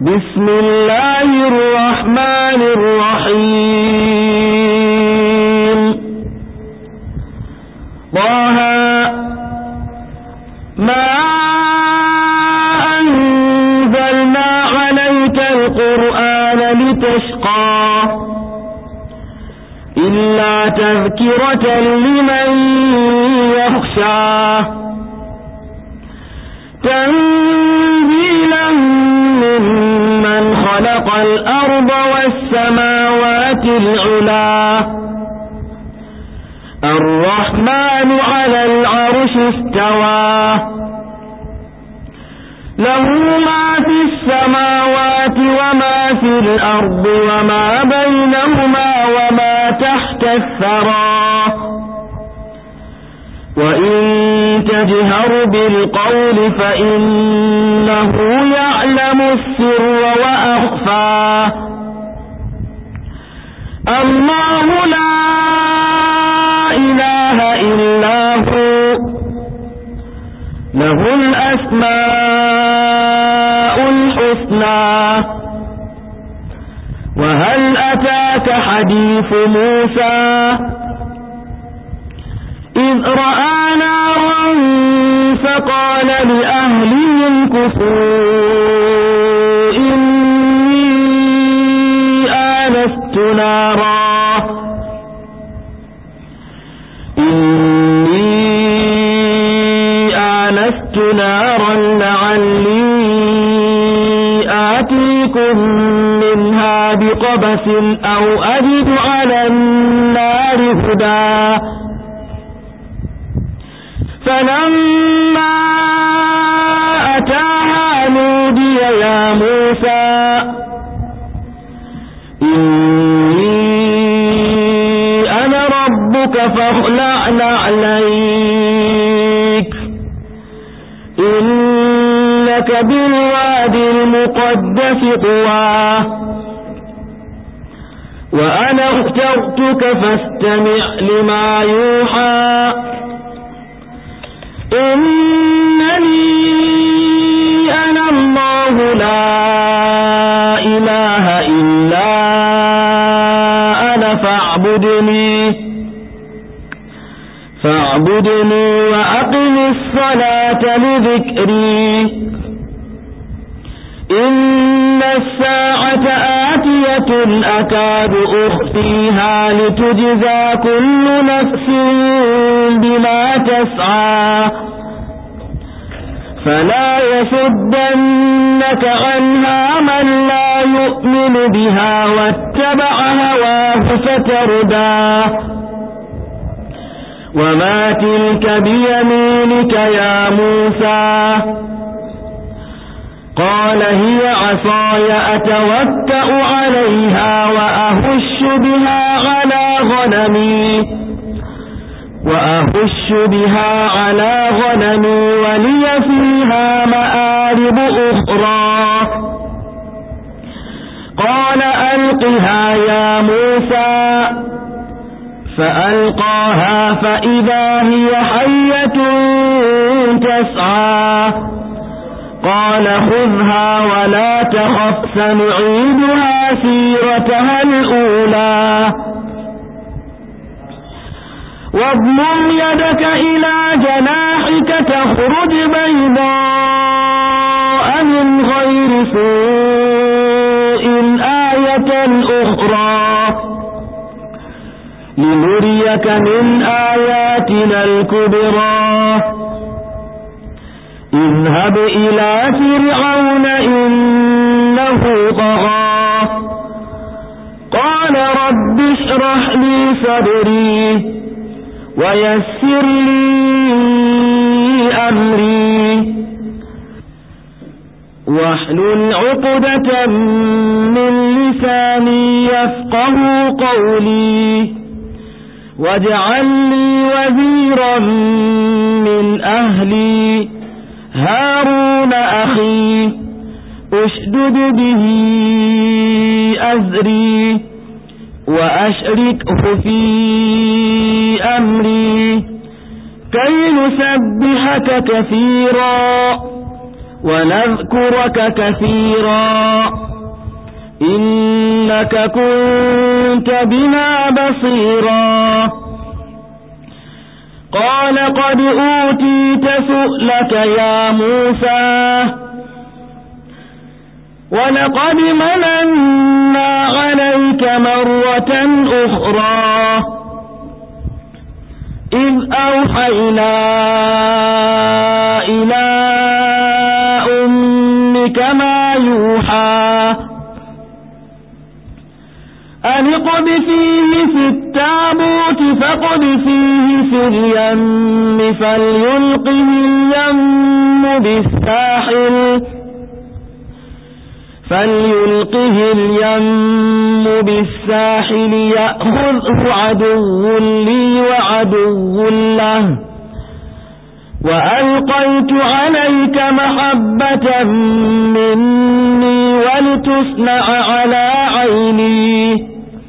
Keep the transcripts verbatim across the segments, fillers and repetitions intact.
بسم الله الرحمن الرحيم طه ما أنزلنا عليك القرآن لتشقى إلا تذكرة لمن يخشى تنزيلا ممن خلق الأرض والسماوات العلا الرحمن على العرش استوى له ما في السماوات وما في الأرض وما بينهما وما تحت الثرى وإن تجهر بالقول فإنه يعلم السر وأخفى الله لا إله إلا هو له الأسماء الحسنى وهل أتاك حديث موسى إذ رأى نارا فقال لأهلهم كثوا إني آنست نارا إني آنست نارا لعلي آتيكم منها بقبس أو أجد على النار هدى فلما أتاها نودي يا موسى إني أنا ربك فاخلع نعليك إنك بالوادي المقدس طوى وأنا اخترتك فاستمع لما يوحى إنني أنا الله لا إله إلا أنا فاعبدني فاعبدني وأقم الصلاة لذكري إن الساعة آتية أكاد أخفيها لتجزى كل نفس بما تسعى فلا يصدنك عنها من لا يؤمن بها واتبع هواه فتردى وما تلك بيمينك يا موسى قال هي عصاي أتوكأ عليها وأهش بها على غنمي وأهش بها على غنمي ولي فيها مآرب أخرى قال ألقها يا موسى فألقاها فإذا هي حية تسعى قال خذها ولا تخف سنعيدها سيرتها الأولى واضمم يدك إلى جناحك تخرج بيضاء من غير سوء آية أخرى لنريك من آياتنا الكبرى اذهب إلى فرعون إنه طغى قال رب اشرح لي صدري ويسر لي أمري واحلل عقدة من لساني يفقه قولي واجعل لي وزيرا من أهلي هارون أخي أشدد به أزري وأشركه في أمري كي نسبحك كثيرا ونذكرك كثيرا إنك كنت بنا بصيرا قال قد أوتيت سؤلك يا موسى ولقد مننا عليك مرة أخرى إذ أوحينا إلى أمك ما يوحى أن اقذفيه في التابوت فاقذفيه في اليم فليلقه اليم بالساحل فليلقه اليم بالساحل يأخذه عدو لي وعدو له وألقيت عليك محبة مني ولتصنع على عيني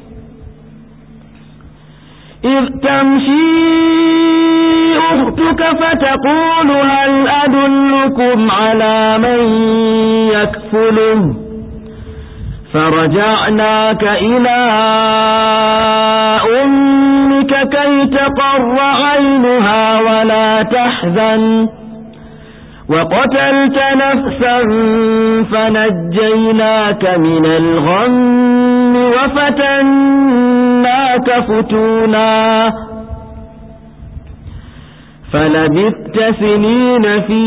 إذ تمشي أختك فتقول هل أدلكم على من يكفله فرجعناك إلى أمك كي تقر عينها ولا تحزن وقتلت نفسا فنجيناك من الغم وفتناك فتونا فلبثت سنين في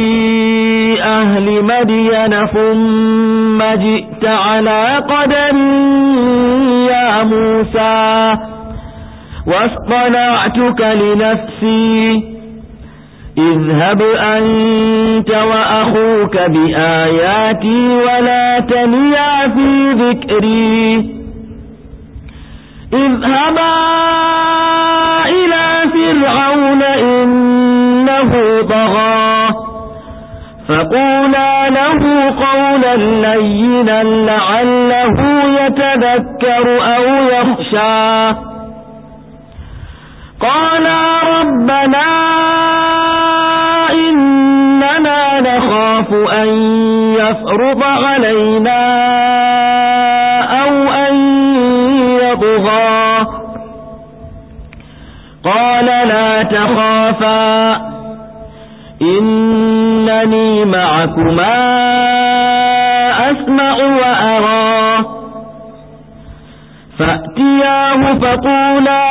أهل مدين ثم جئت على قدم يا موسى واصطنعتك لنفسي اذهب أنت وأخوك بآياتي ولا تنيا في ذكري اذهبا إلى فرعون إنه طغى فقولا له قولا لينا لعله يتذكر أو يخشى قالا ربنا إننا نخاف أن يفرط علينا أو أن يطغى قال لا تخافا إنني معكما أسمع وأرى فأتياه فقولا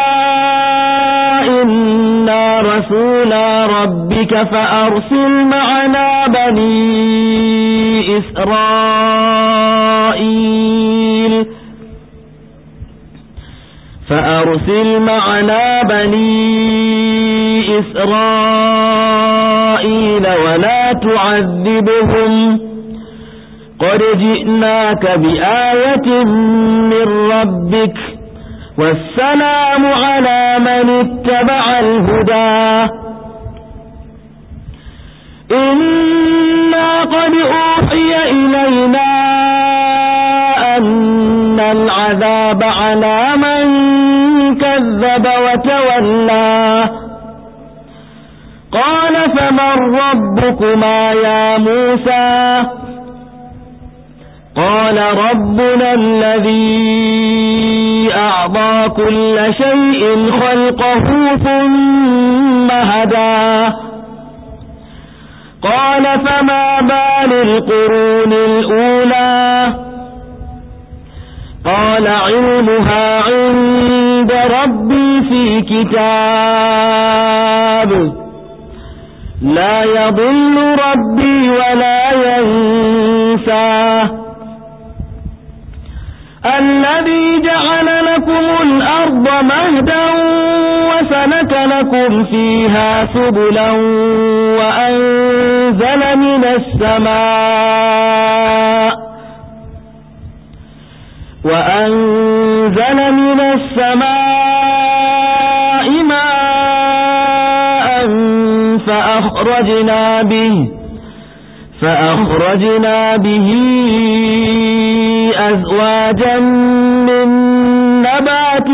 إنا رسولا ربك فأرسل معنا بني إسرائيل فأرسل معنا بني إسرائيل ولا تعذبهم قد جئناك بآية من ربك والسلام على من اتبع الهدى إنا قد أوحي إلينا أن العذاب على من كذب وتولى قال فمن ربكما يا موسى قال ربنا الذي أعطى كل شيء خلقه ثم هدى قال فما بال القرون الأولى قال علمها عند ربي في كتاب لا يضل ربي ولا ينسى الذي جعل لكم الأرض مهدا وسلك لكم فيها سبلا وأنزل من السماء وأنزل من السماء ماء فأخرجنا به فأخرجنا به أزواجا من نبات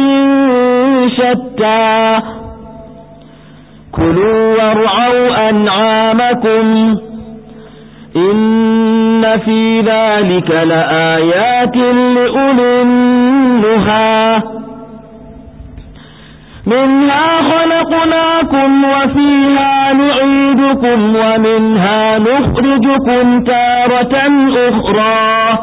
شتى كلوا وارعوا أنعامكم إن في ذلك لآيات لأولي النهى منها خلقناكم وفيها نعيدكم ومنها نخرجكم تارة أخرى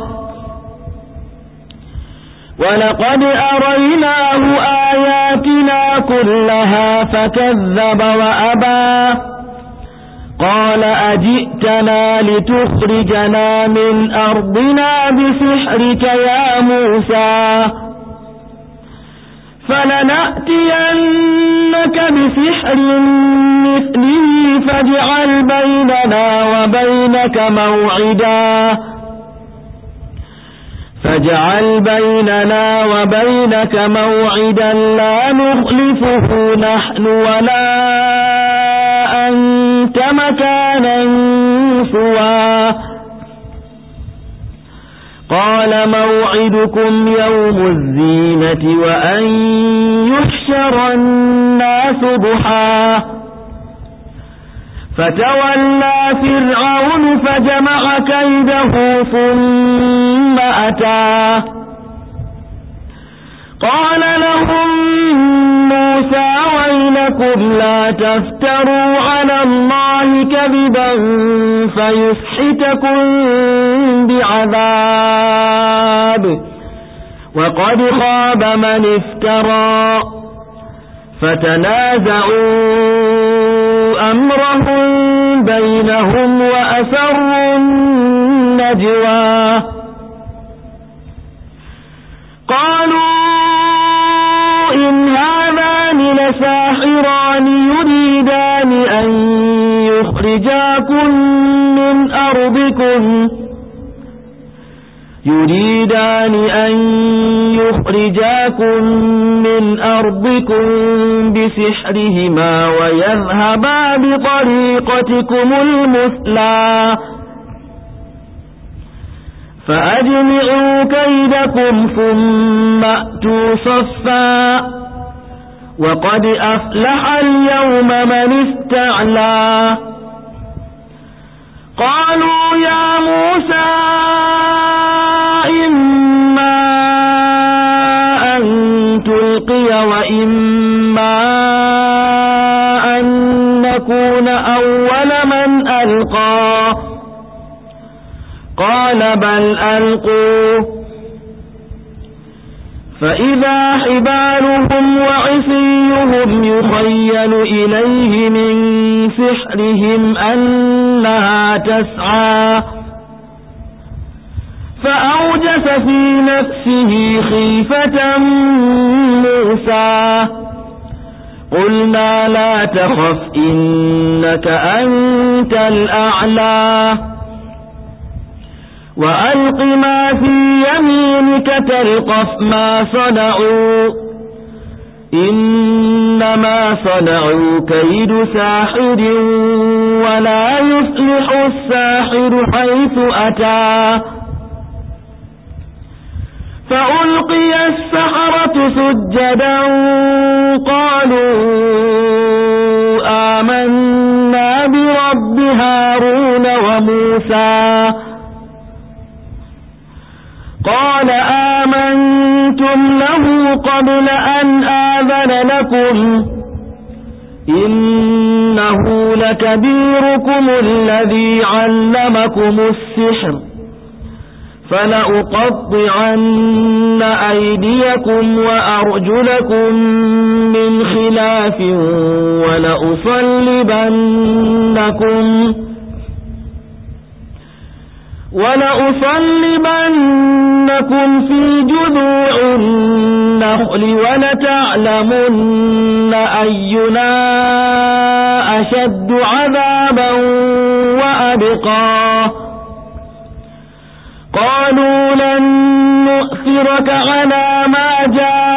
ولقد أريناه آياتنا كلها فكذب وأبى قال أجئتنا لتخرجنا من أرضنا بسحرك يا موسى فلنأتينك بسحر مثله فاجعل بيننا وبينك موعدا فاجعل بيننا وبينك موعدا لا نخلفه نحن ولا أنت مكانا سوى قال موعدكم يوم الزينة وأن يحشر الناس ضحى فتولى فرعون فجمع كيده ثم أتى قال لهم موسى ويلكم لا تفتروا على الله كذبا فيسحتكم بعذاب وقد خاب من افترى فتنازعوا أمرهم بينهم وأسروا النجوى قالوا إن هذان لساحران يريدان أن يخرجاكم من أرضكم يريدان أن يخرجاكم من أرضكم بسحرهما ويذهبا بطريقتكم المثلى فأجمعوا كيدكم ثم أتوا صفا وقد أفلح اليوم من استعلى قالوا يا موسى إما أن تلقي وإما أن نكون أول من ألقى قال بل ألقوا فإذا حبالهم وعصيهم يخيل إليه من سحرهم أنها تسعى فأوجس في نفسه خيفة موسى قلنا لا تخف إنك أنت الأعلى وألق ما في يمينك تلقف ما صنعوا إنما صنعوا كيد ساحر ولا يفلح الساحر حيث أتى فألقي السحرة سجدا قالوا آمنا برب هارون وموسى قال آمنتم له قبل أن آذن لكم إنه لكبيركم الذي علمكم السحر فلأقطعن أيديكم وأرجلكم من خلاف ولأصلبنكم ولأصلبنكم في جذوع النخل ولتعلمن أينا أشد عذابا وأبقى قالوا لن نؤثرك على ما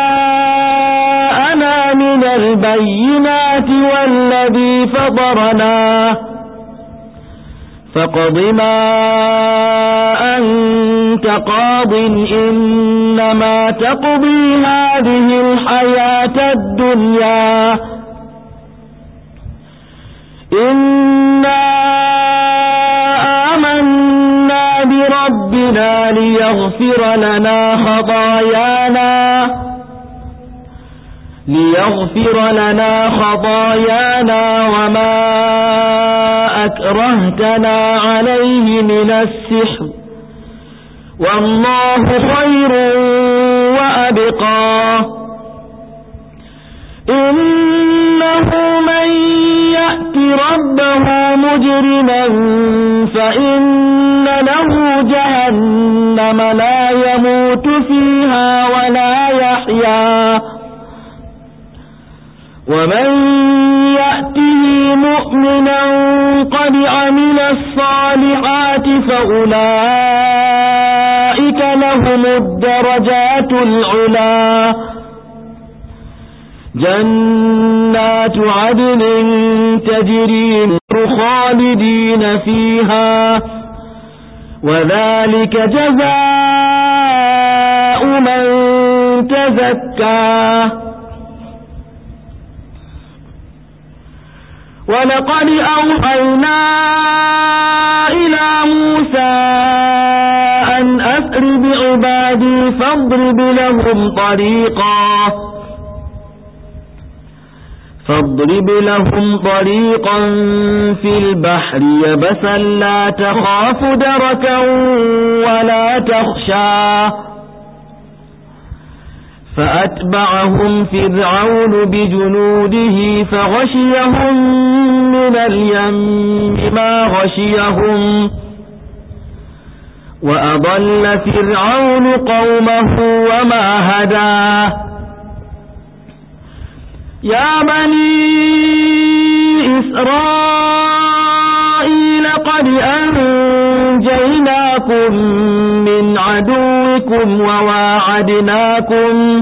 جاءنا من البينات والذي فطرنا فاقض ما أنت قاض إنما تقضي هذه الحياة الدنيا إنا آمنا ربنا ليغفر لنا خطايانا ليغفر لنا خطايانا وما أكرهتنا عليه من السحر والله خير وأبقى إنه من يأت ربه مجرما فإن له جهنم لا يموت فيها ولا يحيا ومن يأته مؤمنا قد عمل الصالحات فأولئك لهم الدرجات العلى جنات عدن تجري خالدين فيها وذلك جزاء من تزكى ولقد أوحينا إلى موسى أن أسر بعبادي فاضرب لهم طريقا فاضرب لهم طريقا في البحر يبسا لا تخاف دركا ولا تخشى فأتبعهم فرعون بجنوده فغشيهم من اليم ما غشيهم وأضل فرعون قومه وما هدى يا بني إسرائيل قد أنجيناكم من عدوكم وواعدناكم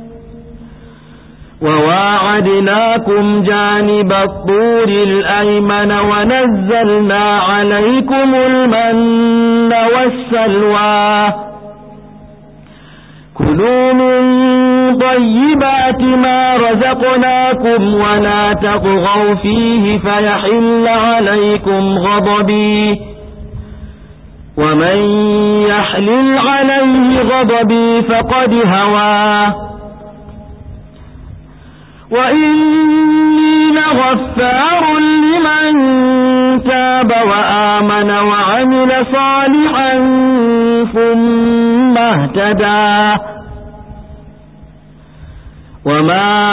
وواعدناكم جانب الطور الأيمن ونزلنا عليكم المن والسلوى كلوا من طيبات ما رزقناكم ولا تطغوا فيه فيحل عليكم غضبي ومن يحلل عليه غضبي فقد هوى وإني لغفار لمن تاب وآمن وعمل صالحا ثم اهتدى وما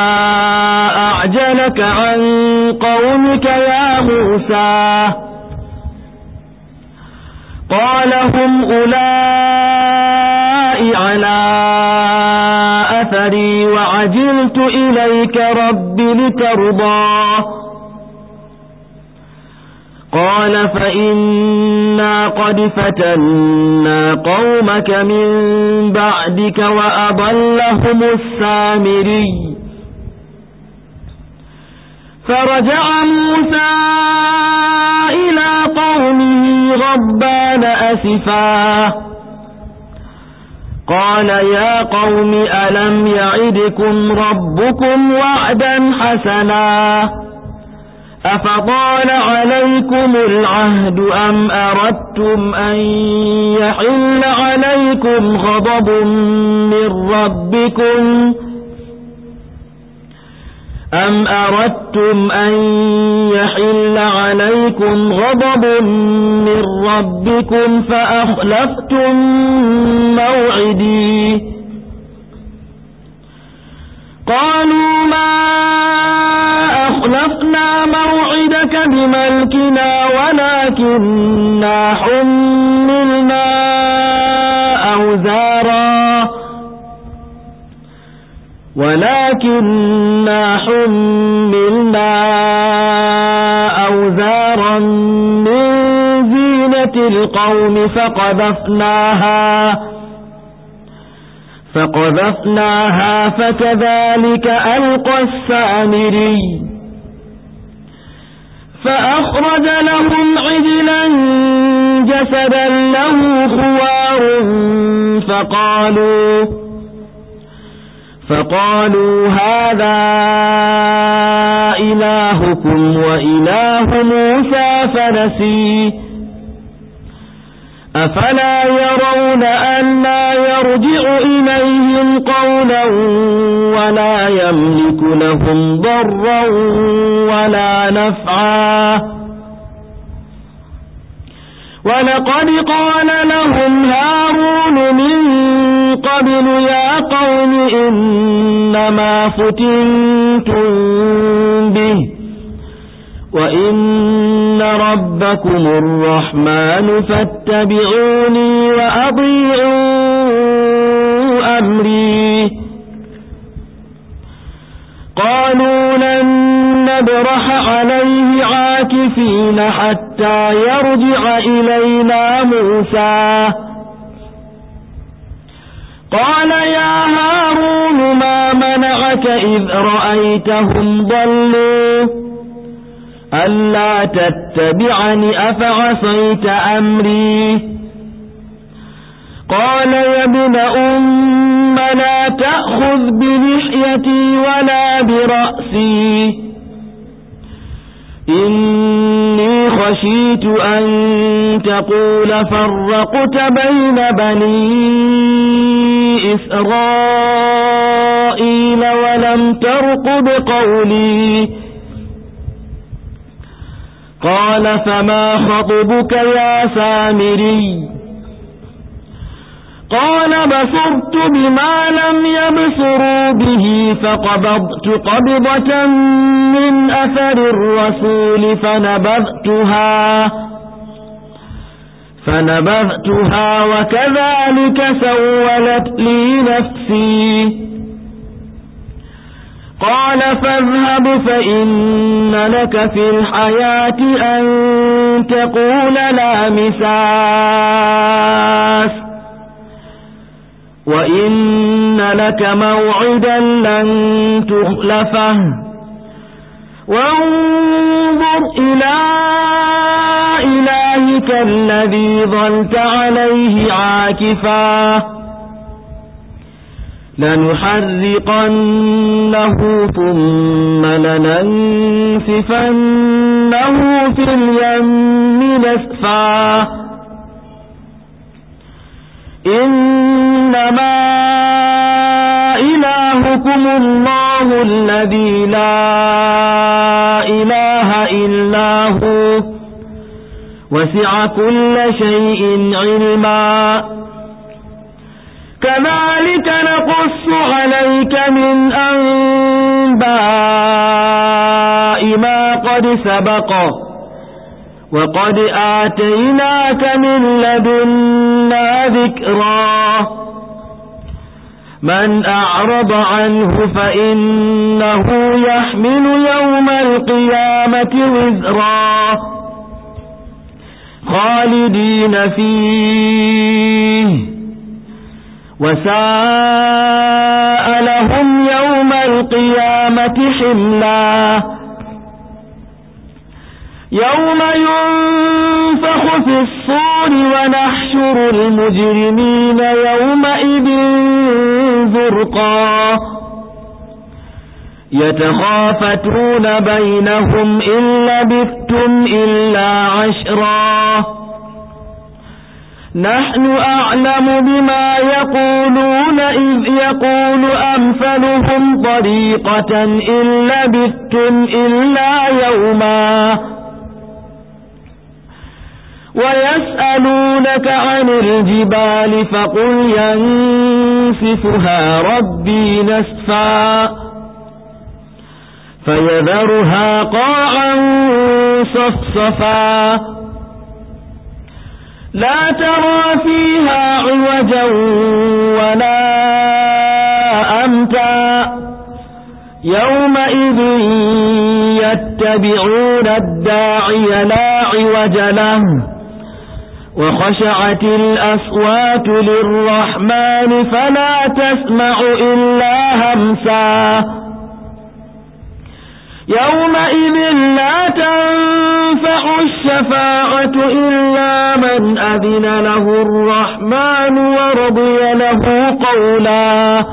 أعجلك عن قومك يا موسى قال هم أولئك على أثري وعجلت إليك رب لترضى قال فإنا قد فتنا قومك من بعدك وأضلهم السامري فرجع موسى إلى قومه غضبان أسفا قال يا قوم ألم يعدكم ربكم وعدا حسنا أفطال عليكم العهد أم أردتم أن يحل عليكم غضب من ربكم أم أردتم أن يحل عليكم غضب من ربكم فأخلفتم موعدي قالوا ما أخلفنا موعدك بملكنا ولكننا حملنا أوزارا ولكننا حملنا أوزارا من زينة القوم فقذفناها فقذفناها فكذلك ألقى السامري فأخرج لهم عجلا جسدا له خوار فقالوا فقالوا هذا إلهكم وإله موسى فنسي أفلا يرون ألا يرجع إليهم قولا ولا يملك لهم ضرا ولا نفعا ولقد قال لهم هارون من قبل يا قوم إنما فتنتم به وإن ربكم الرحمن فاتبعوني وأطيعوا أمري قالوا لن نبرح عليه عاكفين حتى يرجع إلينا موسى قال يا هارون ما منعك إذ رأيتهم ضلوا ألا تتبعني أفعصيت أمري قال يا ابن أم لا تأخذ بلحيتي ولا برأسي إني خشيت أن تقول فرقت بين بني إسرائيل ولم ترقب قولي قال فما خطبك يا سامري قال بصرت بما لم يبصروا به فقبضت قبضة من أثر الرسول فنبذتها فنبذتها وكذلك سولت لي نفسي قال فاذهب فإن لك في الحياة أن تقول لا مساس وإن لك موعدا لن تخلفه وانظر إلى إلهك الذي ظلت عليه عاكفا لنحرقنه ثم لننسفنه في اليم نسفا إنما إلهكم الله الذي لا إله إلا هو وسع كل شيء علما كذلك نقص عليك من أنباء ما قد سبق وقد آتيناك من لدنا ذكرا من أعرض عنه فإنه يحمل يوم القيامة وزرا خالدين فيه وساء لهم يوم القيامة حملا يوم ينفخ في الصور ونحشر المجرمين يومئذ زرقا يتخافتون بينهم إن لبثتم إلا عشرا نحن أعلم بما يقولون إذ يقول أمثلهم طريقة إن لبثتم إلا يوما ويسألونك عن الجبال فقل ينسفها ربي نسفا فيذرها قاعا صفصفا لا ترى فيها عوجا ولا أمتا يومئذ يتبعون الداعي لا عوج له وخشعت الأصوات للرحمن فلا تسمع إلا همسا يومئذ لا تنفع الشفاعة إلا من أذن له الرحمن ورضي له قولا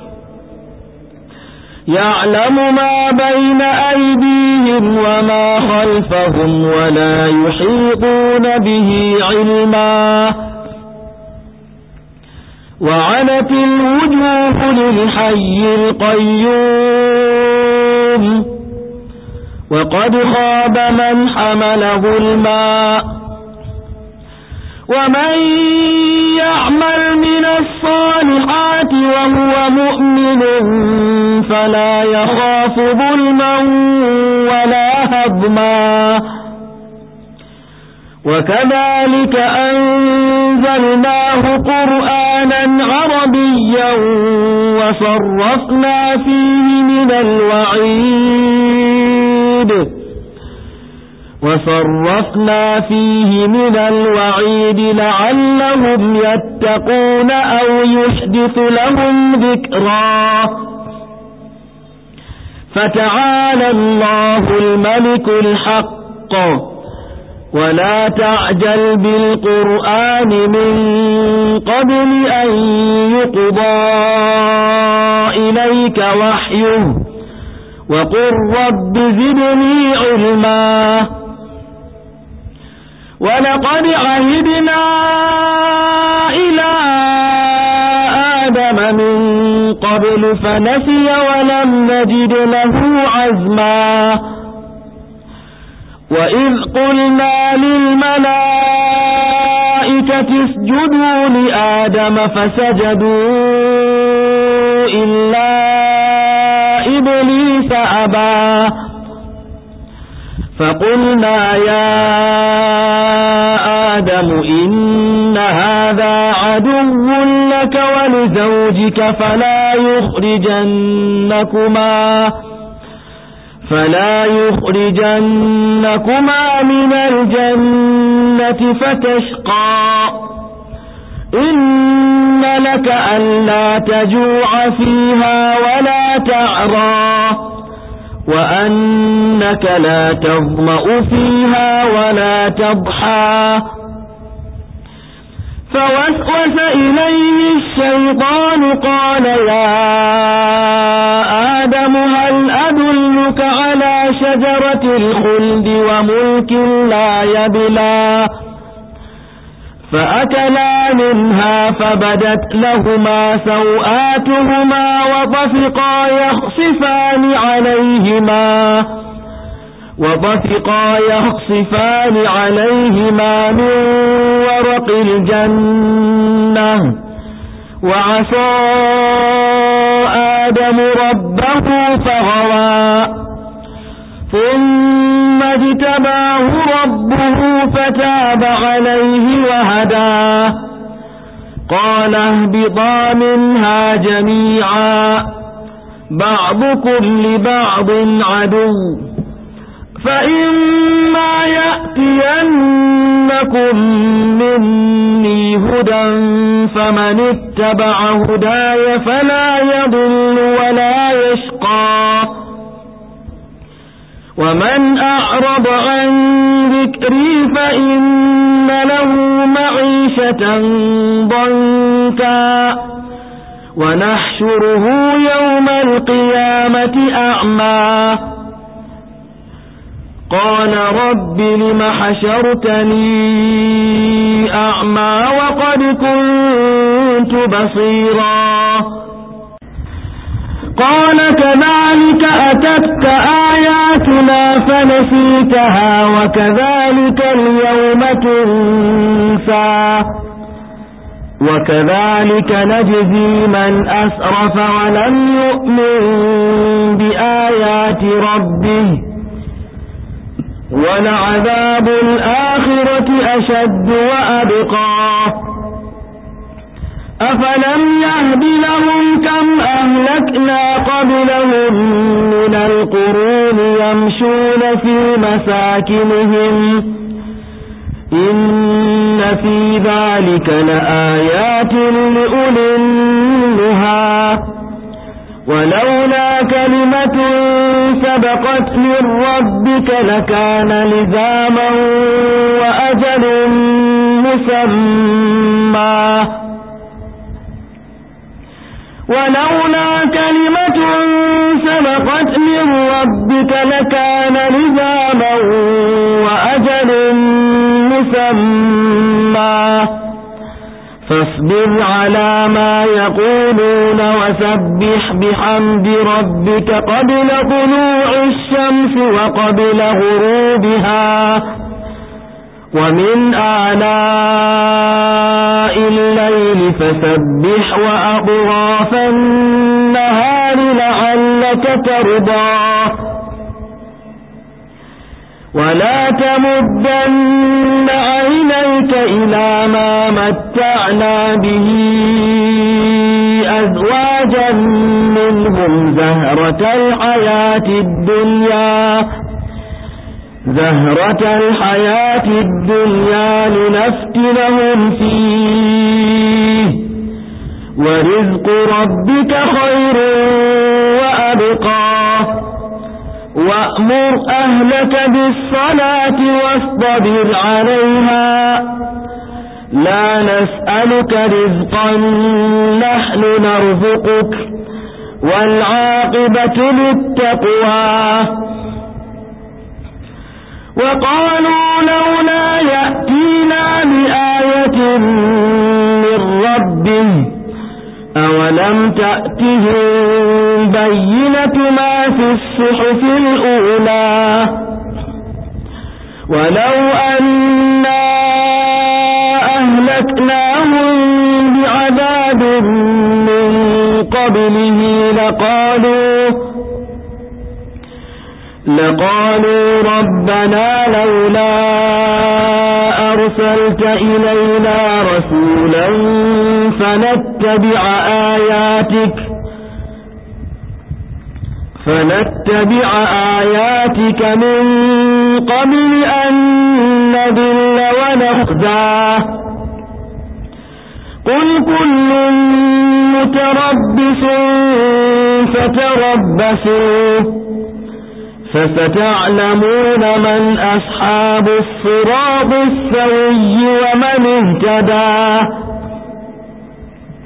يعلم ما بين أيديهم وما خلفهم ولا يحيطون به علما وعنت الوجوه للحي القيوم وقد خاب من حمل ظلما ومن يعمل من الصالحات وهو مؤمن فلا يخاف ظلما ولا هضما وكذلك أنزلناه قرآنا عربيا وصرفنا فيه من الوعيد وصرفنا فيه من الوعيد لعلهم يتقون أو يحدث لهم ذكرا فتعالى الله الملك الحق ولا تعجل بالقرآن من قبل أن يقضى إليك وحيه وقل رب زدني علما ولقد عهدنا إلى آدم من قبل فنسي ولم نجد له عزما وإذ قلنا للملائكة اسجدوا لآدم فسجدوا إلا إبليس أبى فقلنا يا آدم إن هذا عدو لك ولزوجك فلا يخرجنكما فلا يخرجنكما من الجنة فتشقى إن لك ألا تجوع فيها ولا تعرى وأنك لا تظمأ فيها ولا تضحى فوسوس إليه الشيطان قال يا آدم هل أدلك على شجرة الخلد وملك لا يبلى فأكلا منها فبدت لهما سوآتهما وطفقا يخصفان عليهما وطفقا يخصفان عليهما من ورق الجنة وعصى آدم ربه فغوى ثم اجتباه ربه فتاب عليه وهدى قال اهبطا منها جميعا بعضكم لبعض عدو فإما يأتينكم مني هدى فمن اتبع هداي فلا يضل ولا يشقى ومن أعرض عن ذكري فإن له معيشة ضنكا ونحشره يوم القيامة أعمى قال رب لم حشرتني أعمى وقد كنت بصيرا قال كذلك أتتك آياتنا فنسيتها وكذلك اليوم تنسى وكذلك نجزي من أسرف ولم يؤمن بآيات ربه ولعذاب الآخرة أشد وأبقى أفلم يهد لهم كم أهلكنا قبلهم من القرون يمشون في مساكنهم إن في ذلك لآيات لأولي النهى ولولا كلمة سبقت من ربك لكان لزاما وأجل مسمى ولولا كلمة سبقت من ربك لكان لزاما وأجل مسمى فاصبر على ما يقولون وسبح بحمد ربك قبل طلوع الشمس وقبل غروبها ومن آلاء الليل فسبح وأطراف النهار لعلك ترضى ولا تمدن عينيك إلى ما متعنا به أزواجا منهم زهرة الحياة الدنيا زهرة الحياة الدنيا لنفتنهم فيه ورزق ربك خير وأبقى وأمر أهلك بالصلاة واصطبر عليها لا نسألك رزقا نحن نرزقك والعاقبة للتقوى وقالوا لولا يأتينا بآية من ربه أولم تأتهم بينة ما في الصحف الأولى ولو أنا أهلكناهم بعذاب من قبله لقالوا لقالوا ربنا لولا أرسلت إلينا رسولا فنتبع آياتك فنتبع آياتك من قبل أن نذل ونخزى قل كل متربص فتربصوا فستعلمون من أصحاب الصراط السوي ومن اهتدى